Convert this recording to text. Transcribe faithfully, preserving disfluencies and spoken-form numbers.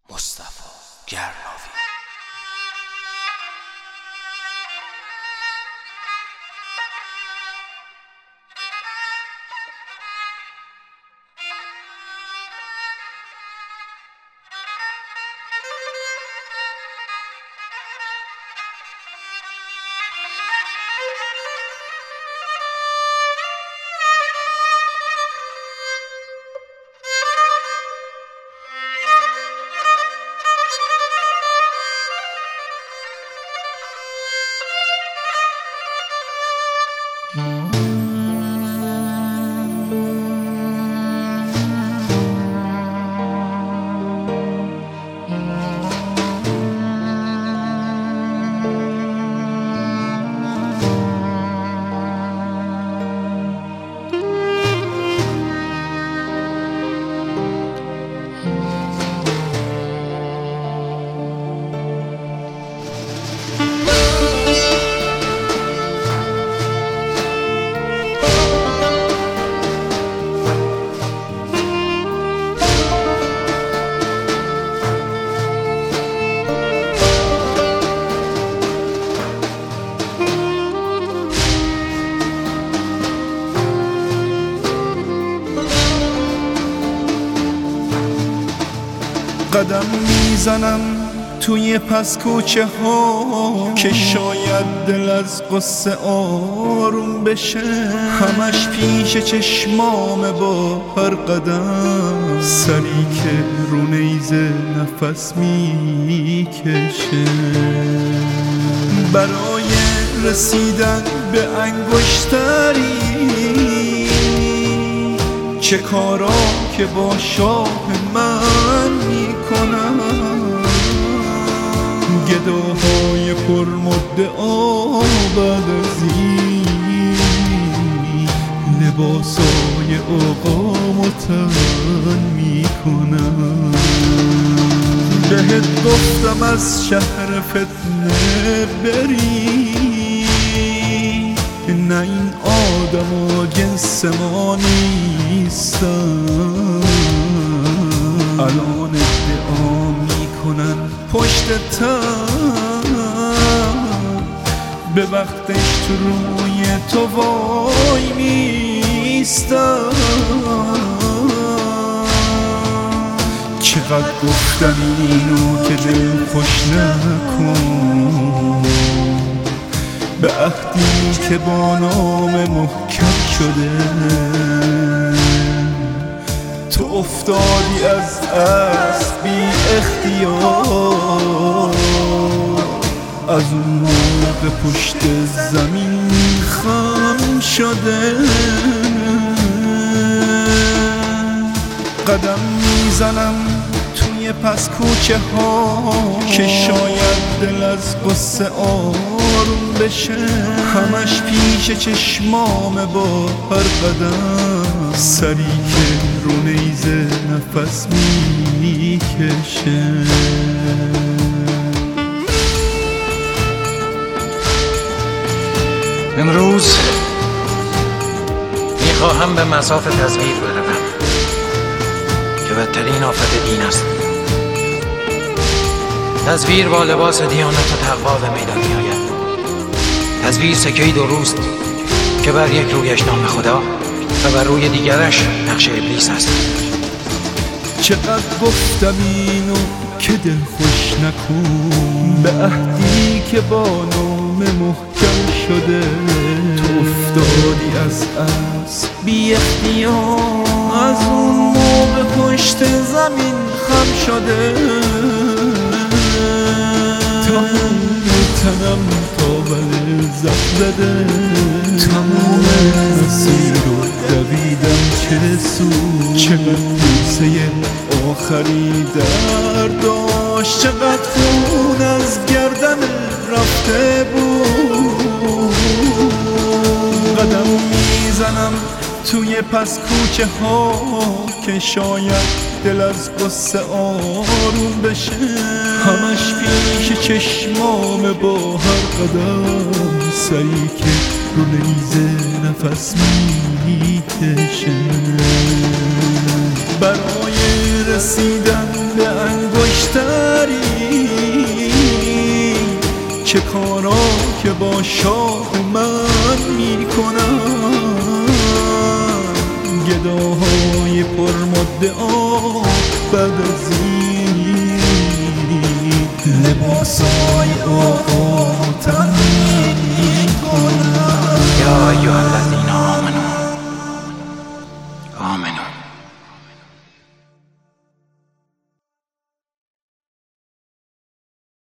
مصطفی گرناوی. قدم میزنم توی پس کوچه ها که شاید دل از قصه آروم بشه، همش پیش چشمام با هر قدم سری که رو نیزه نفس میکشه. برای رسیدن به انگشتری چه کارا که با شاه من میکنم، گداهای پر مدعا بعد از این لباسای اقام و تن میکنم. بهت گفتم از شهر فتنه بری، نه این آدم و جنس ما نیستن. الان ادعا میکنن پشت تن به وقتش تو روی تو وای میستن. چقدر گفتم اینو که دل خوش نکن، به عهدی که با نام محکم شده تو افتادی از اسب بی اختیار. از اون موقع پشت زمین خم شده. قدم میزنم توی پس کوچه ها که شاید دل از قصه آروم بشه، همش پیش چشمام با هر قدم سری که رو نیزه نفس میکشه. امروز میخواهم به مصاف تزویر بروم که بدترین آفت دین است. تزویر با لباس دیانت و تقوا به میدان میآید. تزویر سکه‌ای دو روست که بر یک رویش نام خدا و بر روی دیگرش نقش ابلیس است. چقدر گفتم اینو که دل خوش نکن، به عهدی که با نام محکم شده تو افتادی از اسب بی اختیار. از اون موقع پشت زمین خم شده. تمام تنم تا بله زخم زده، تمام مسیر رو دویدم چه سود. چقدر بوسه آخری در داشت، چقدر خون از گردن رفته بود. قدم میزنم توی پس کوچه ها که شاید دل از قصه آروم بشه، همش پیش چشمام با هر قدم سری که رو نیزه نفس میکشه. برای رسیدن به انگشتری که با شاه من میکنن، گداهای پرمدعا بعد از